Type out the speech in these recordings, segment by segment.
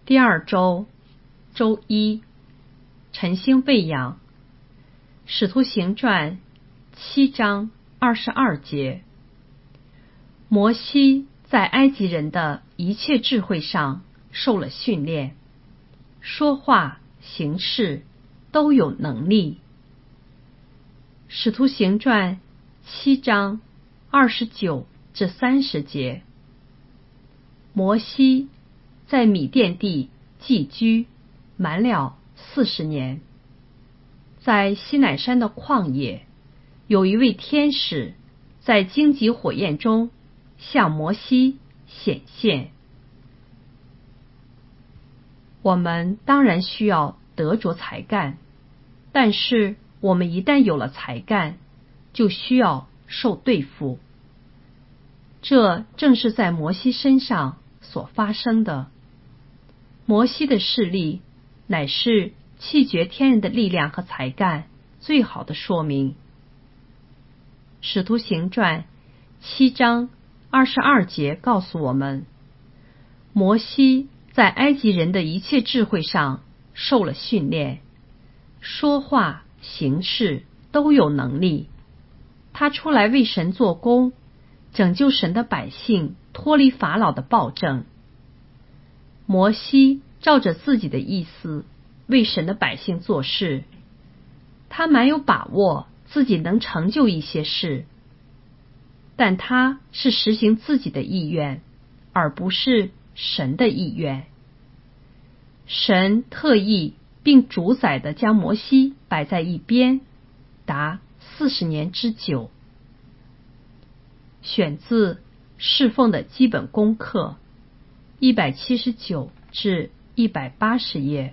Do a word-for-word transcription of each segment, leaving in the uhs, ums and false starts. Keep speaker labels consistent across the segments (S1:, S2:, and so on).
S1: 第二周，周一，晨星喂养，使徒行传七章二十二节。摩西在埃及人的一切智慧上受了训练，说话行事都有能力。使徒行传七章二十九至三十节。摩西在米甸地寄居，满了四十年。在西乃山的旷野，有一位天使在荆棘火焰中向摩西显现。我们当然需要得着才干，但是我们一旦有了才干，就需要受对付。这正是在摩西身上所发生的。摩西的事例乃是弃绝天人的力量和才干最好的说明。使徒行传七章二十二节告诉我们，摩西在埃及人的一切智慧上受了训练，说话行事都有能力。他出来为神做工，拯救神的百姓脱离法老的暴政。摩西照着自己的意思为神的百姓做事，他蛮有把握自己能成就一些事，但他是实行自己的意愿，而不是神的意愿。神特意并主宰地将摩西摆在一边，达四十年之久。选自侍奉的基本功课一百七十九至一百八十页。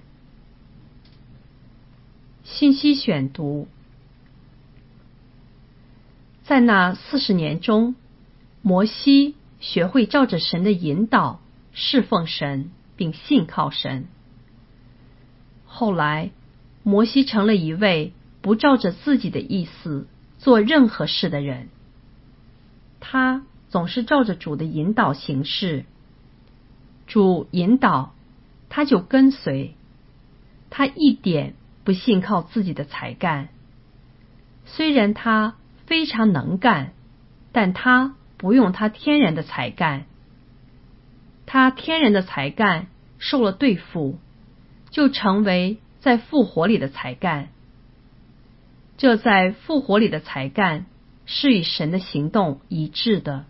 S1: 信息选读。在那四十年中，摩西学会照着神的引导侍奉神，并信靠神。后来，摩西成了一位不照着自己的意思做任何事的人。他总是照着主的引导行事，主引导，他就跟随。他一点不信靠自己的才干，虽然他非常能干，但他不用他天然的才干。他天然的才干受了对付，就成为在复活里的才干。这在复活里的才干是与神的行动一致的。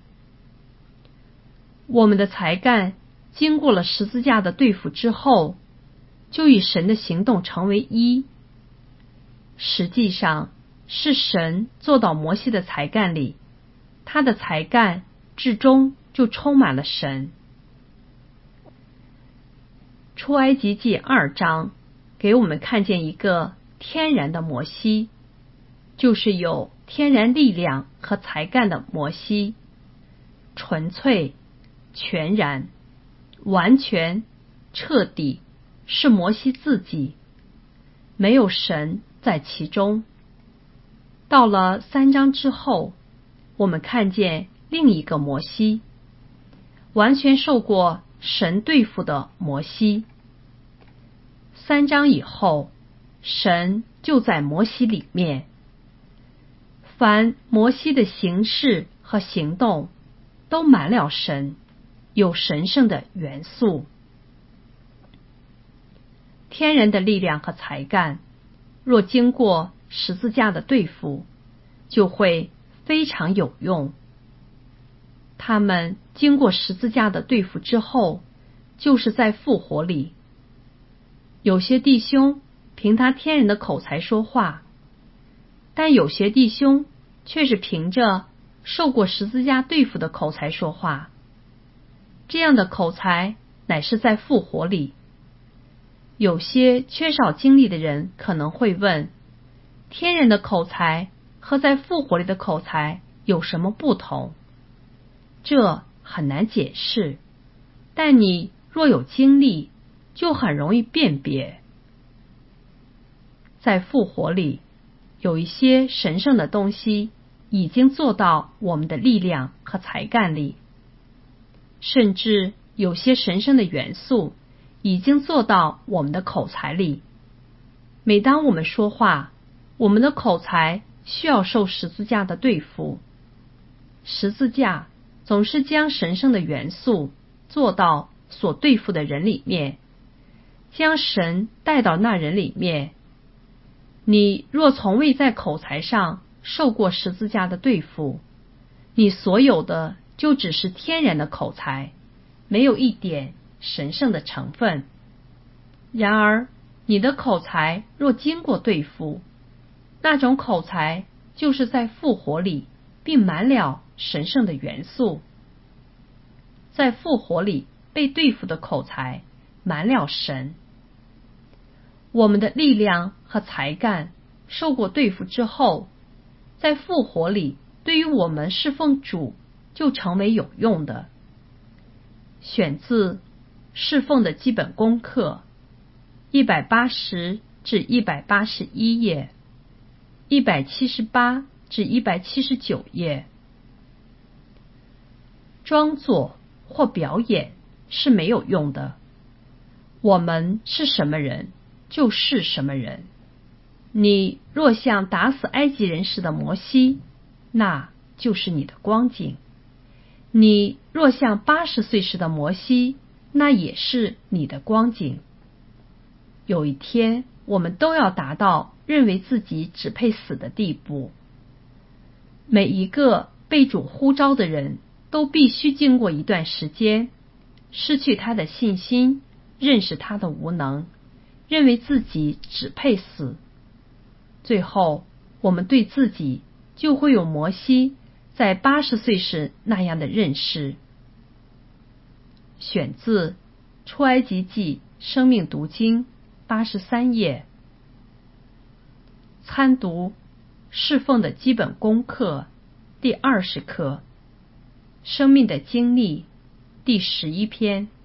S1: 我们的才干经过了十字架的对付之后，就与神的行动成为一。实际上是神做到摩西的才干里，他的才干至终就充满了神。出埃及记二章给我们看见一个天然的摩西，就是有天然力量和才干的摩西，纯粹、全然、完全、彻底，是摩西自己，没有神在其中。到了三章之后，我们看见另一个摩西，完全受过神对付的摩西。三章以后，神就在摩西里面。凡摩西的行事和行动都满了神，有神圣的元素。天然的力量和才干，若经过十字架的对付，就会非常有用。他们经过十字架的对付之后，就是在复活里。有些弟兄凭他天然的口才说话，但有些弟兄却是凭着受过十字架对付的口才说话。这样的口才乃是在复活里。有些缺少经历的人可能会问，天然的口才和在复活里的口才有什么不同？这很难解释，但你若有经历，就很容易辨别。在复活里，有一些神圣的东西已经做到我们的力量和才干里，甚至有些神圣的元素已经做到我们的口才里。每当我们说话，我们的口才需要受十字架的对付。十字架总是将神圣的元素做到所对付的人里面，将神带到那人里面。你若从未在口才上受过十字架的对付，你所有的就只是天然的口才，没有一点神圣的成分。然而你的口才若经过对付，那种口才就是在复活里并满了神圣的元素。在复活里被对付的口才满了神。我们的力量和才干受过对付之后，在复活里对于我们侍奉主就成为有用的。选自侍奉的基本功课一百八十至一百八十一页，一百七十八至一百七十九页。装作或表演是没有用的。我们是什么人，就是什么人。你若像打死埃及人时的摩西，那就是你的光景。你若像八十岁时的摩西，那也是你的光景。有一天，我们都要达到认为自己只配死的地步。每一个被主呼召的人都必须经过一段时间，失去他的信心，认识他的无能，认为自己只配死。最后，我们对自己就会有摩西在八十岁时那样的认识。选自出埃及记生命读经八十三页。参读侍奉的基本功课第二十课，生命的经历第十一篇。